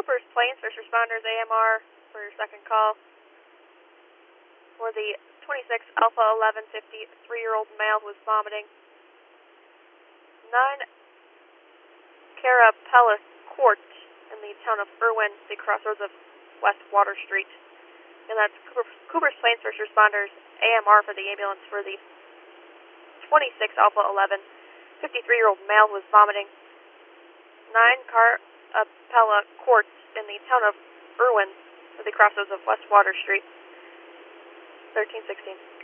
Cooper's Plains, first responders, AMR, for your second call. For the 26 Alpha 11, 53-year-old male who was vomiting. 9 Carapella Court in the town of Irwin, the crossroads of West Water Street. And that's Cooper's Plains, first responders, AMR for the ambulance for the 26 Alpha 11, 53-year-old male who was vomiting. 9 Carapella Court in the town of Irwin, for the crossroads of West Water Street. 1316.